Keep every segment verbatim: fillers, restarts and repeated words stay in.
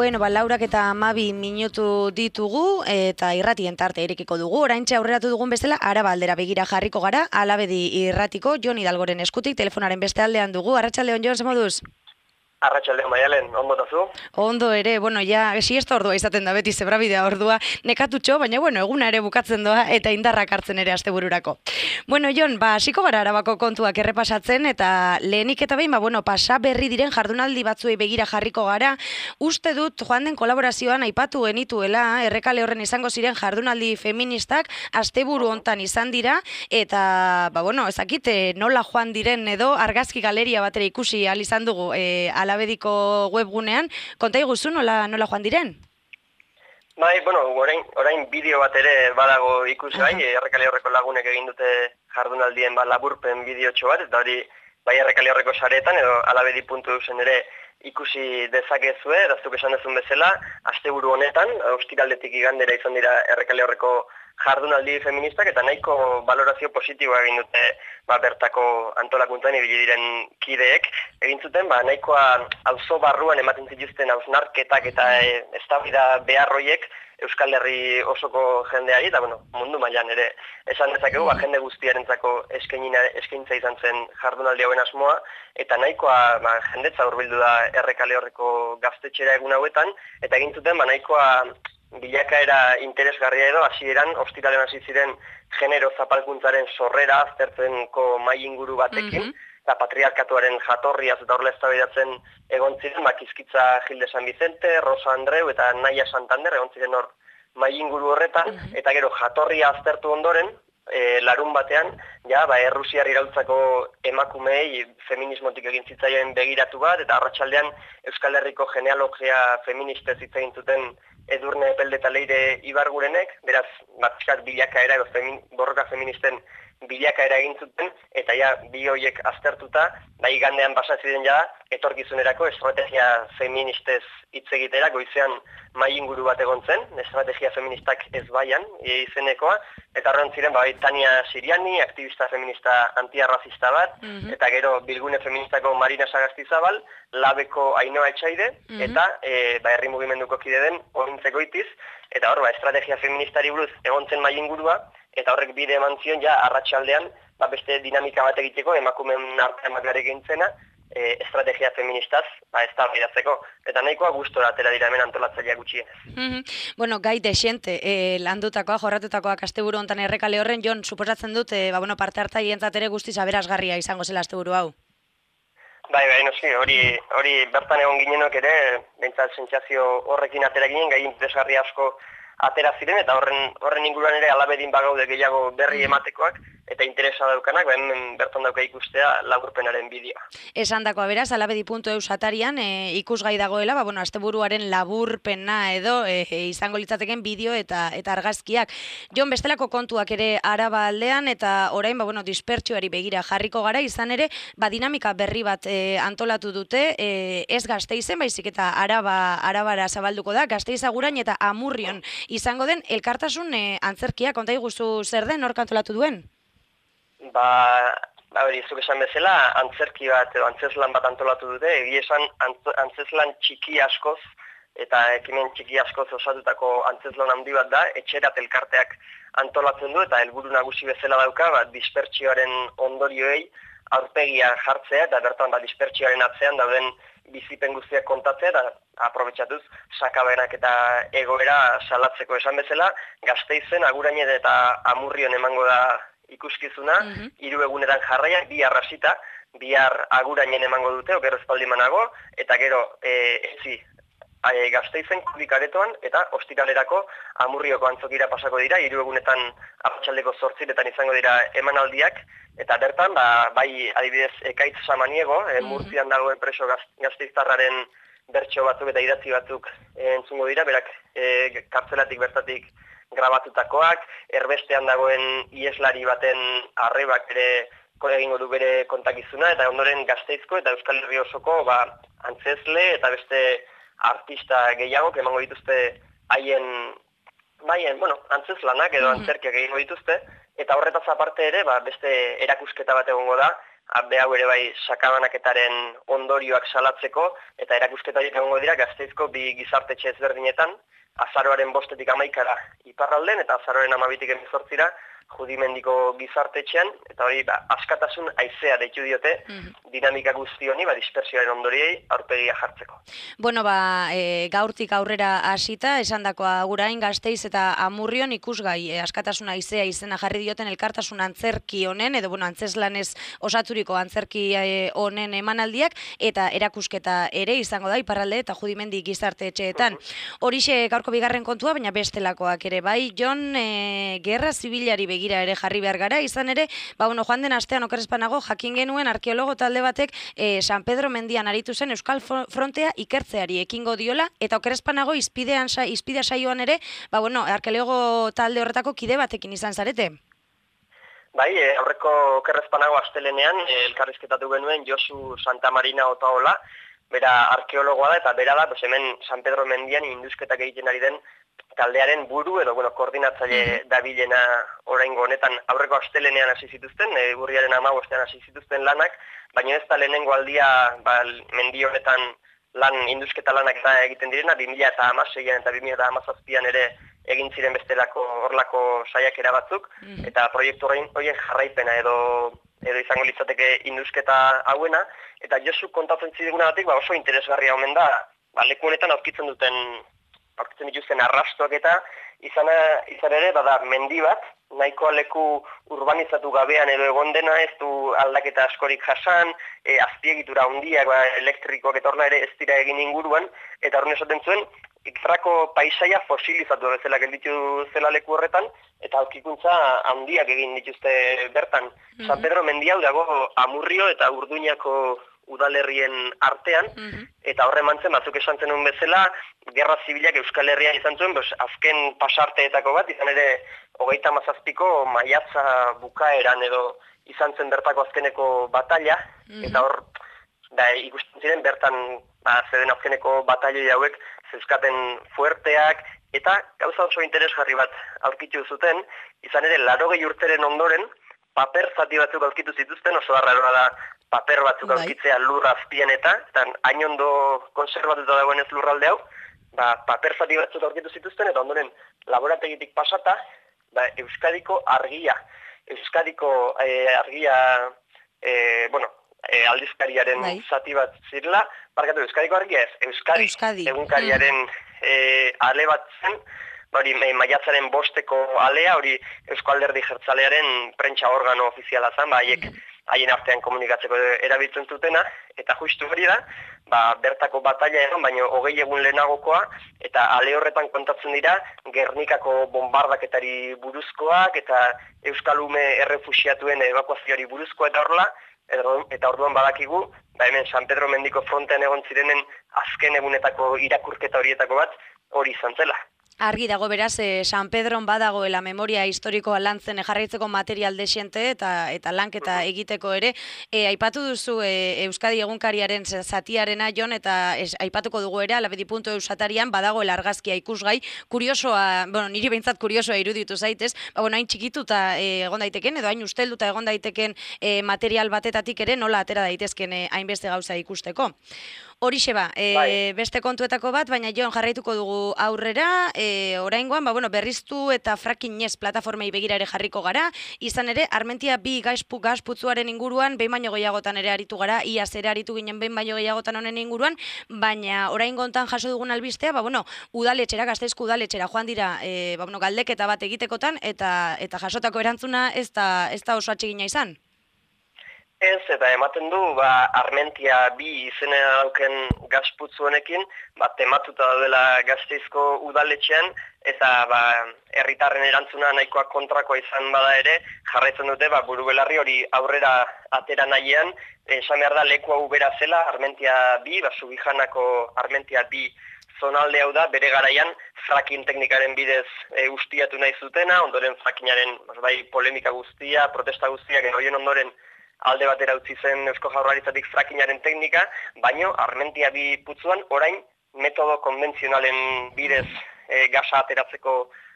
Bueno, ba, Laurak eta Amabi minutu ditugu eta irratien tarte irekiko dugu. Oraintxe aurreratu dugun bezala, Araba aldera begira jarriko gara, Alabedi irratiko Jon Hidalgoren eskutik, telefonaren beste aldean dugu. Arratsaldeon, Jon, ze moduz? Arratsaldeon, Maialen, ondo tazu? Ondo ere, bueno, ja, siesta ordua izaten da beti, zebrabidea ordua, nekatutxo, baina, bueno, eguna ere bukatzen doa eta indarrak hartzen ere astebururako. Bueno, Jon, ba, hasiko gara Arabako kontuak errepasatzen, eta lehenik eta behin, ba, bueno, pasa berri diren jardunaldi batzuei begira jarriko gara. Uste dut, joan den kolaborazioan aipatu genituela, errekale horren izango ziren jardunaldi feministak, asteburu hontan izan dira, eta, ba, bueno, ezakite nola joan diren edo argazki galeria batera ikusi ahal izan dugu, e, Alabediko webgunean, konta iguzu nola, nola joan diren? Bai, bueno, orain, orain bideo bat ere badago ikusgai, errekale horreko lagunek egin dute jardunaldien ba, laburpen bideotxo bat, eta hori bai errekale horreko saretan edo alabedi puntu eusen ere ikusi dezakezue, daztuk esan dezun bezala, asteburu honetan, ostiraldetik igandera izan dira errekale horreko jardunaldi feministak eta nahiko balorazio positiboa egin dute ba, bertako antolakuntzan ibili diren kideek. Egin zuten ba, nahikoa auzo barruan ematen zituzten hausnarketak eta e, eztabaida beharroiek Euskal Herri osoko jendeari, eta bueno, mundu mailan ere esan dezakegu, ba, jende guztiarentzako eskaintza izan zen jardunaldi hauen asmoa, eta nahikoa ba, jendetza hurbildu da errekale horreko gaztetxera egun hauetan, eta egin zuten ba, nahikoa bilakaera interesgarria edo, hasieran ostiralean hasi ziren genero zapalkuntzaren sorrera aztertzenko mahai inguru batekin, mm-hmm. eta patriarkatuaren jatorriaz eta horrela eztabaidatzen egon ziren, Makizkitza Gilde San Vicente, Rosa Andreu eta Naia Santander egon ziren hor mahai inguru horretan, mm-hmm. eta gero jatorria aztertu ondoren, e, larun batean, ja, ba, Errusiar iraultzako emakumeei feminismotik egin zitzaien begiratu bat, eta arratsaldean Euskal Herriko genealogia feministez hitz egin zuten Edurne Epelde eta Leire Ibargurenek, beraz, batxkat bilakaera edo femin, borroka feministen bilakaera egin zuten, eta ja, bi horiek aztertuta, da igandean pasatzen ja, etorkizunerako estrategia feministez hitz egitera, goizean mahai inguru bat egon zen, estrategia feministak ez baian, izenekoa, eta horren ziren, bai, Tania Siriani, aktivista feminista antiarrazista bat, mm-hmm. eta gero Bilgune feministako Marina Sagastizabal, Labeko Ainhoa Etxaide, mm-hmm. eta e, ba, herri mugimenduko kide den Ointzeko Itiz, eta hor, ba, estrategia feministari buruz egon zen mahai ingurua, eta horrek bide eman zion, ja, arratsaldean, ba, beste dinamika bat egiteko, emakumeen artean bakarrik gintzena, e, estrategia feministaz, ba, ez da baidatzeko. Eta nahikoa gustora atera dira hemen antolatzaileak gutxienez. Mm-hmm. Bueno, gai desiente, e, landutakoa, jorratutakoak asteburu hontan errekale horren, Jon, suposatzen dut, e, ba, bueno, parte hartzaileentzat ere guztiz aberasgarria izango zela asteburu hau. Bai, bai, noski, hori, hori bertan egon ginenok ere, behintzat sentsazio horrekin atera ginen, gai interesgarri asko atera ziren, eta horren, horren inguruan ere Alabedin bagaude gehiago berri ematekoak, eta interesa daukanak, ba, hemen bertan dauka ikustea laburpenaren bideoa. Esan dakoa beraz, alabedi puntu eus atarian e, ikusgai dagoela, ba, bueno, asteburuaren laburpena edo e, e, izango litzateken bideo eta eta argazkiak. Jon, bestelako kontuak ere Araba aldean, eta orain, ba, bueno, dispertsioari begira jarriko gara, izan ere, ba, dinamika berri bat e, antolatu dute, e, ez Gasteizen, baizik eta Araba, Arabara zabalduko da, Gasteiz Agurain eta Amurrion izango den elkartasun e, antzerkia, konta iguzu zer den, nork antolatu duen? Ba, ba hori, zuk esan bezala, antzerki bat edo antzeslan bat antolatu dute, egia esan antzeslan txiki askoz eta ekimen txiki askoz osatutako antzeslan handi bat da, etxerat elkarteak antolatzen du eta helburu nagusi bezala dauka, ba, dispertsioaren ondorioei aurpegia jartzea eta bertan ba, dispertsioaren atzean dauden bizipen guztiak kontatzea eta aprobetxatuz sakabenak eta egoera salatzeko esan bezala, Gasteizen, Agurain eta Amurrion emango da ikuskizuna, mm-hmm. hiru egunetan jarraian, bihar hasita, bihar Agurainen emango dute, oker espaldimanago, eta gero e, etzi e, Gasteizen kubikaretoan, eta ostiralerako Amurrioko antzokira pasako dira, hiru egunetan arratsaldeko zortziretan izango dira emanaldiak, eta bertan, ba, bai adibidez Ekaitz Samaniego, e, Murtzian dagoen preso gaz, gazteiztarraren bertso batzuk eta idatzi batzuk e, entzungo dira, berak e, kartzelatik bertatik grabatutakoak, erbestean dagoen ieslari baten arrebak ere egingo du bere kontakizuna, eta ondoren Gasteizko eta Euskal Herri osoko ba, antzesle eta beste artista gehiago emango dituzte haien, haien bueno, antzeslanak edo antzerkiak egingo dituzte, eta horretaz aparte ere ba, beste erakusketa bat egongo da, abe hau ere bai sakabanaketaren ondorioak salatzeko, eta erakusketa horiek egongo dira Gasteizko bi gizartetxe ezberdinetan, azaroaren bostetik hamaikara iparralden, eta azaroaren hamabitik hemezortzira Judimendiko gizartetxean, eta hori ba, askatasun haizea deitu diote, mm-hmm. dinamika guzti honi, ba, dispersioaren ondoriei aurpegia jartzeko. Bueno, ba, e, gaurtik aurrera hasita, esandakoa gurain Gasteiz eta Amurrion ikusgai e, askatasun haizea izena jarri dioten elkartasun antzerki honen, edo bueno, antzeslanez osaturiko antzerki honen emanaldiak, eta erakusketa ere izango da iparralde eta Judimendi gizartetxeetan. Horixe mm-hmm. gaurko bigarren kontua, baina bestelakoak ere, bai, Jon, e, gerra zibilari begira ere jarri behar gara, izan ere, ba, bueno, joan den astean okerrezpanago jakin genuen arkeologo talde batek e, San Pedro mendian aritu zen Euskal Frontea ikertzeari ekingo diola, eta okerrezpanago izpidean, izpidea saioan ere, ba, bueno, arkeologo talde horretako kide batekin izan zarete. Bai, e, aurreko okerrezpanago astelenean, e, elkarrizketatu genuen Josu Santa Marina Otaola, bera arkeologoa da, eta bera da, pues, hemen San Pedro mendian induzketak egiten ari den taldearen buru edo bueno, koordinatzaile mm-hmm. dabilena oraingo honetan aurreko astelenean hasi zituzten, e, urriaren hamabostean hasi zituzten lanak, baina ez da lehenengo aldia ba, mendi honetan lan induzketa lanak eta egiten direna, bi mila hamaseian eta bi mila hamazazpian ere egin ziren bestelako horlako saiakera batzuk, mm-hmm. eta proiektu horien jarraipena edo edo izango litzateke induzketa hauena, eta Josu kontatzen zidegunagatik ba, oso interesgarria omen da, ba, leku honetan aurkitzen duten aurkitzen dituzten arrastoak eta izana, izan ere, bada, mendi bat, nahikoa leku urbanizatu gabean edo egon dena, ez du aldaketa askorik jasan, e, azpiegitura handiak, ba, elektrikoak eta horla ere ez dira egin inguruan, eta horren esaten zuen, ikrako paisaia fosilizatu bezala gelditu zela leku horretan, eta aurkikuntza handiak egin dituzte bertan. Mm-hmm. San Pedro mendia dago Amurrio eta Urduñako udalerrien artean, mm-hmm. eta horre mantzen batzuk esan zenun bezala, gerra zibilak Euskal Herrian izan zuen, bos, azken pasarteetako bat, izan ere hogeita hamazazpiko maiatza bukaeran edo izan zen bertako azkeneko batalla, mm-hmm. eta hor da, ikusten ziren bertan ba, zeden azkeneko batalloi hauek zeuzkaten fuerteak, eta gauza oso interesgarri bat aurkitu zuten, izan ere larogei urteren ondoren, paper zati batzuk aurkitu zituzten, oso arraroa da paper batzuk bai. Aurkitzea lur azpien eta, eta hain ondo konservatuta dagoen ez lurralde hau, ba, paper zati batzuk aurkitu zituzten, eta ondoren laborategitik pasata, ba, Euskadiko argia. Euskadiko eh, argia, eh, bueno, eh, aldizkariaren bai. Zati bat zirela, barkatu, Euskadiko argia ez, Euskadi, Euskadi. Egunkariaren eh, ale bat zen, hori maiatzaren bosteko alea, hori Eusko Alderdi Jeltzalearen prentsa organo ofiziala zen, ba, haiek haien artean komunikatzeko erabiltzen zutena, eta justu hori da, ba, bertako batalla egon, baina hogei egun lehenagokoa, eta ale horretan kontatzen dira, Gernikako bombardaketari buruzkoak, eta Euskalume errefuxiatuen evakuazioari buruzkoa eta horrela, eta orduan badakigu, ba, hemen San Pedro mendiko frontean egon zirenen azken egunetako irakurketa horietako bat, hori izan zela. Argi dago beraz, eh, San Pedron badagoela memoria historikoa lantzen jarraitzeko material desiente eta eta lanketa egiteko ere. E, aipatu duzu e, Euskadi egunkariaren zatiarena, Jon, eta es, aipatuko dugu ere, alabedi puntu eus atarian badagoela argazkia ikusgai, kuriosoa, bueno, niri behintzat kuriosoa iruditu zaitez, ba, bueno, hain txikituta e, egon daiteken, edo hain ustelduta egon daiteken e, material batetatik ere nola atera daitezken e, hainbeste gauza ikusteko. Horixe ba, e, bai. Beste kontuetako bat, baina Jon jarraituko dugu aurrera, e, oraingoan, ba, bueno, berriztu eta frakinez plataformei begira ere jarriko gara, izan ere, Armentia bi gazpu, gazputzuaren inguruan, behin baino gehiagotan ere aritu gara, iaz ere aritu ginen behin baino gehiagotan honen inguruan, baina oraingo hontan jaso dugun albistea, ba, bueno, udaletxera, Gasteizko udaletxera joan dira, e, ba, bueno, galdeketa bat egitekotan, eta eta jasotako erantzuna ez da, ez da oso atsegina izan. Ez, eta ematen du, ba, Armentia bi izena dauken gazputzu honekin, ba, tematuta daudela Gasteizko udaletxean, eta ba, herritarren erantzuna nahikoa kontrakoa izan bada ere, jarraitzen dute, ba, buru belarri hori aurrera atera nahian, esan behar da leku hau bera zela, Armentia bi, ba, Subijanako Armentia bi zonalde hau da, bere garaian fracking teknikaren bidez e, ustiatu nahi zutena, ondoren frackingaren bai, polemika guztia, protesta guztiak, horien ondoren alde batera utzi zen Eusko Jaurlaritzatik frackingaren teknika, baino Armentia bi putzuan orain metodo konbentzionalen bidez e, gasa ateratzeko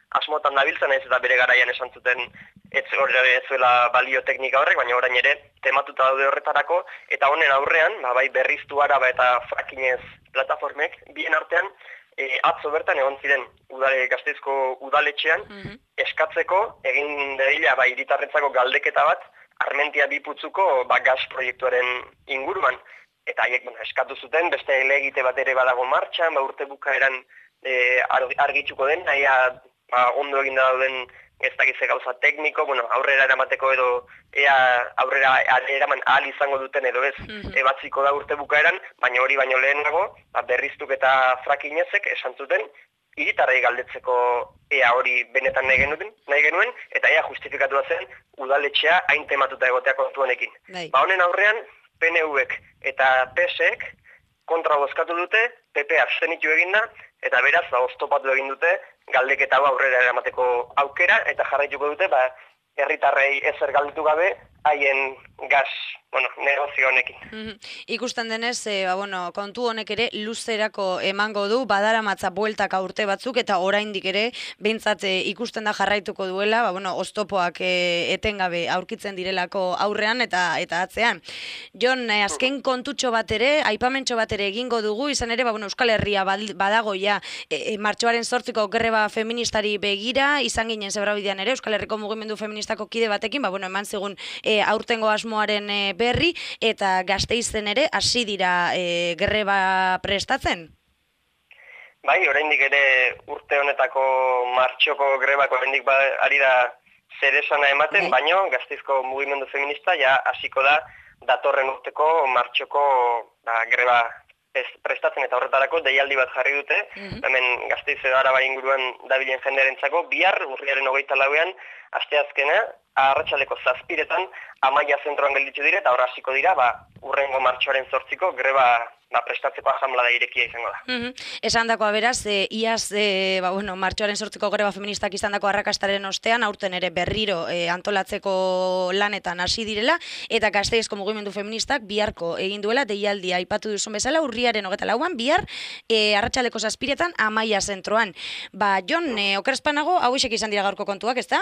asmotan dabiltzen, ez eta bere garaian esan zuten ez, ez zuela balio teknika horrek, baina orain ere tematuta daude horretarako, eta honen aurrean, ba, bai berriztu araba eta frakinez plataformek, bien artean, e, atzo bertan egon ziren udale, Gasteizko udaletxean, mm-hmm. eskatzeko egin dedila bai hiritarrentzako galdeketa bat, Armentia biputzuko ba, gas proiektuaren inguruan. Eta haiek bueno, eskatu zuten, beste helegite bat ere badago martxan, ba, urte bukaeran e, argitzuko den, naia ba, ondo egin dauden ez dakitze gauza tekniko, bueno, aurrera eramateko edo ea aurrera eraman ahal izango duten edo ez mm-hmm. ebatziko da urte bukaeran, baina hori baino lehenago, ba, berriztuk eta frakinezek esan zuten, hiritarrei galdetzeko ea hori benetan nahi genuen, nahi genuen eta ea justifikatua zen udaletxea hain tematuta egotea kontu honekin. Bai. Ba honen aurrean, P N Uek eta P S ek kontra bozkatu dute, P P abstenitu eginda, eta beraz, ba, oztopatu egin dute, galdeketa aurrera eramateko aukera, eta jarraituko dute, ba, herritarrei ezer galdetu gabe, haien gas, bueno, negozio honekin. Mm-hmm. Ikusten denez, e, ba, bueno, kontu honek ere luzerako emango du, badaramatza bueltaka urte batzuk, eta oraindik ere, behintzat e, ikusten da jarraituko duela, ba, bueno, oztopoak e, etengabe aurkitzen direlako aurrean eta eta atzean. Jon, e, azken kontutxo bat ere, aipamentxo bat ere egingo dugu, izan ere, ba, bueno, Euskal Herria badago ja, e, martxoaren zortziko greba feministari begira, izan ginen Zebrabidean ere, Euskal Herriko mugimendu feministako kide batekin, ba, bueno, eman zigun e, aurtengo asmoaren e, berri, eta Gasteizen ere hasi dira e, greba prestatzen? Bai, oraindik ere urte honetako martxoko grebako oraindik ba, ari da zeresana ematen, bai. Baino Gasteizko mugimendu feminista ja hasiko da datorren urteko martxoko ba, greba prestatzen eta horretarako deialdi bat jarri dute, mm-hmm. hemen Gasteiz edo Araba inguruan dabilen jendearentzako bihar urriaren hogeita lauean asteazkena arratsaldeko zazpiretan Amaia zentroan gelditzu dire eta horra hasiko dira ba, urrengo martxoaren zortziko greba ba, prestatzeko asamblada irekia izango da. Mm-hmm. Esan dakoa beraz, e, iaz e, ba, bueno, martxoaren zortziko greba feministak izan dako arrakastaren ostean, aurten ere berriro e, antolatzeko lanetan hasi direla, eta Gasteizko mugimendu feministak biharko egin duela, deialdia aipatu duzun bezala, urriaren hogeta lauan, bihar e, arratsaldeko zazpiretan Amaia zentroan. Ba, Jon, e, okerrezpanago, hau isek izan dira gaurko kontuak, ezta?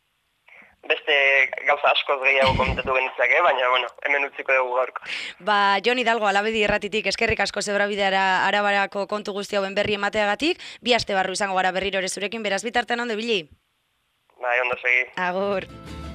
Beste gauza askoz gehiago komentatu genitzake, baina, bueno, hemen utziko dugu gaurko. Ba, Jon Hidalgo, Alabedi Erratitik, eskerrik asko Zebrabideara Arabarako kontu guzti hauen berri emateagatik, bi aste barru izango gara berriro ere zurekin, beraz bitartean ondo ibili. Bai, ondo segi. Agur.